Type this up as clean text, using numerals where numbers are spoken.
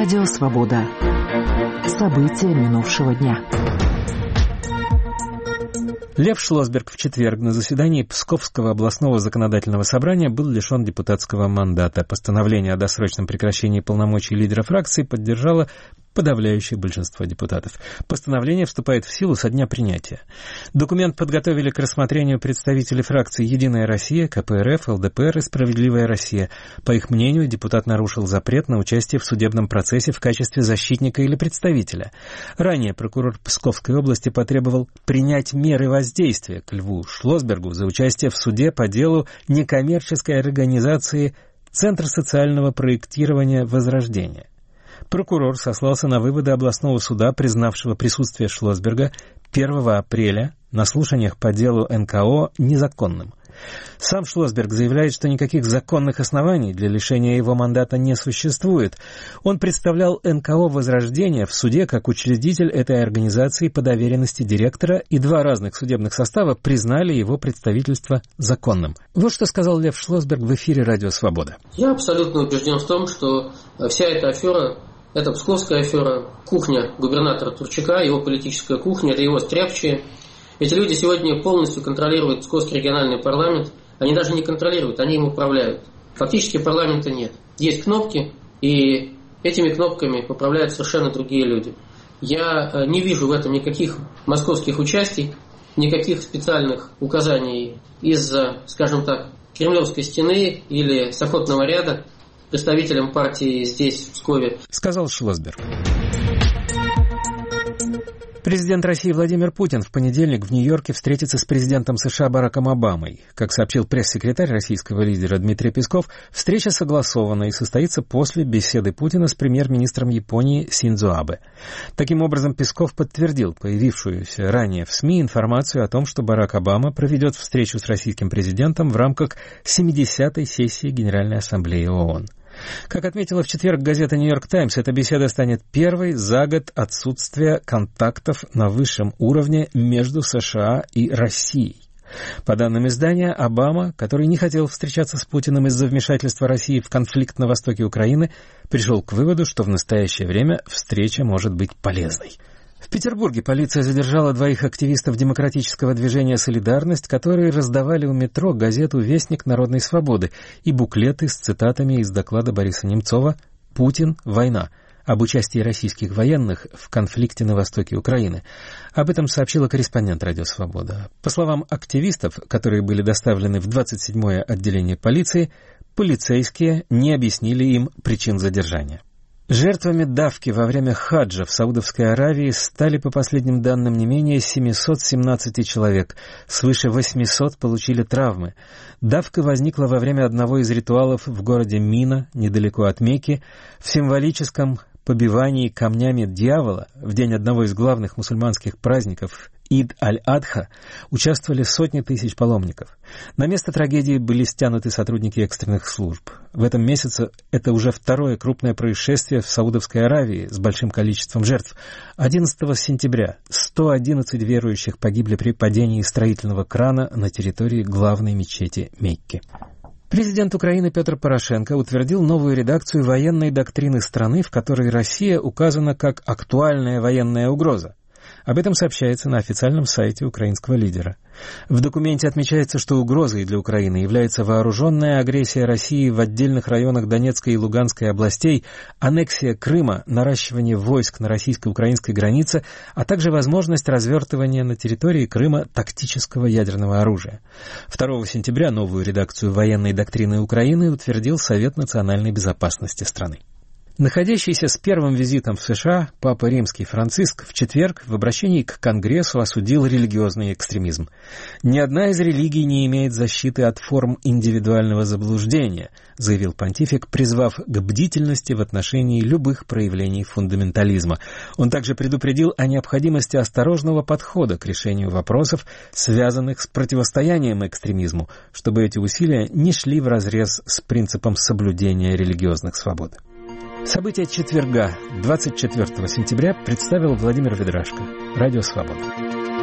Радио «Свобода». События минувшего дня. Лев Шлосберг в четверг на заседании Псковского областного законодательного собрания был лишен депутатского мандата. Постановление о досрочном прекращении полномочий лидера фракции поддержало подавляющее большинство депутатов. Постановление вступает в силу со дня принятия. Документ подготовили к рассмотрению представители фракций «Единая Россия», КПРФ, ЛДПР и «Справедливая Россия». По их мнению, депутат нарушил запрет на участие в судебном процессе в качестве защитника или представителя. Ранее прокурор Псковской области потребовал принять меры воздействия к Льву Шлосбергу за участие в суде по делу некоммерческой организации «Центр социального проектирования Возрождение». Прокурор сослался на выводы областного суда, признавшего присутствие Шлосберга 1 апреля на слушаниях по делу НКО незаконным. Сам Шлосберг заявляет, что никаких законных оснований для лишения его мандата не существует. Он представлял НКО «Возрождение» в суде как учредитель этой организации по доверенности директора, и 2 разных судебных состава признали его представительство законным. Вот что сказал Лев Шлосберг в эфире «Радио Свобода». Я абсолютно убежден в том, что вся эта афера, это псковская афера, кухня губернатора Турчака, его политическая кухня, это его стряпчие. Эти люди сегодня полностью контролируют Псковский региональный парламент. Они даже не контролируют, они им управляют. Фактически парламента нет. Есть кнопки, и этими кнопками управляют совершенно другие люди. Я не вижу в этом никаких московских участий, никаких специальных указаний из-за, скажем так, Кремлевской стены или с охотного ряда представителям партии здесь, в Пскове. Сказал Шлосберг. Президент России Владимир Путин в понедельник в Нью-Йорке встретится с президентом США Бараком Обамой. Как сообщил пресс-секретарь российского лидера Дмитрий Песков, встреча согласована и состоится после беседы Путина с премьер-министром Японии Синдзо Абе. Таким образом, Песков подтвердил появившуюся ранее в СМИ информацию о том, что Барак Обама проведет встречу с российским президентом в рамках 70-й сессии Генеральной Ассамблеи ООН. Как отметила в четверг газета «Нью-Йорк Таймс», эта беседа станет первой за год отсутствия контактов на высшем уровне между США и Россией. По данным издания, Обама, который не хотел встречаться с Путиным из-за вмешательства России в конфликт на востоке Украины, пришел к выводу, что в настоящее время встреча может быть полезной. В Петербурге полиция задержала 2 активистов демократического движения «Солидарность», которые раздавали у метро газету «Вестник народной свободы» и буклеты с цитатами из доклада Бориса Немцова «Путин. Война» об участии российских военных в конфликте на востоке Украины. Об этом сообщила корреспондент «Радио Свобода». По словам активистов, которые были доставлены в 27-е отделение полиции, полицейские не объяснили им причин задержания. Жертвами давки во время хаджа в Саудовской Аравии стали, по последним данным, не менее 717 человек. Свыше 800 получили травмы. Давка возникла во время одного из ритуалов в городе Мина, недалеко от Мекки, в символическом побивании камнями дьявола в день одного из главных мусульманских праздников Ид-аль-Адха участвовали сотни тысяч паломников. На место трагедии были стянуты сотрудники экстренных служб. В этом месяце это уже 2-е крупное происшествие в Саудовской Аравии с большим количеством жертв. 11 сентября 111 верующих погибли при падении строительного крана на территории главной мечети Мекки. Президент Украины Петр Порошенко утвердил новую редакцию военной доктрины страны, в которой Россия указана как актуальная военная угроза. Об этом сообщается на официальном сайте украинского лидера. В документе отмечается, что угрозой для Украины является вооруженная агрессия России в отдельных районах Донецкой и Луганской областей, аннексия Крыма, наращивание войск на российско-украинской границе, а также возможность развертывания на территории Крыма тактического ядерного оружия. 2 сентября новую редакцию военной доктрины Украины утвердил Совет национальной безопасности страны. Находящийся с первым визитом в США Папа Римский Франциск в четверг в обращении к Конгрессу осудил религиозный экстремизм. «Ни одна из религий не имеет защиты от форм индивидуального заблуждения», заявил понтифик, призвав к бдительности в отношении любых проявлений фундаментализма. Он также предупредил о необходимости осторожного подхода к решению вопросов, связанных с противостоянием экстремизму, чтобы эти усилия не шли вразрез с принципом соблюдения религиозных свобод. События четверга, 24 сентября, представил Владимир Ведрашко. Радио «Свобода».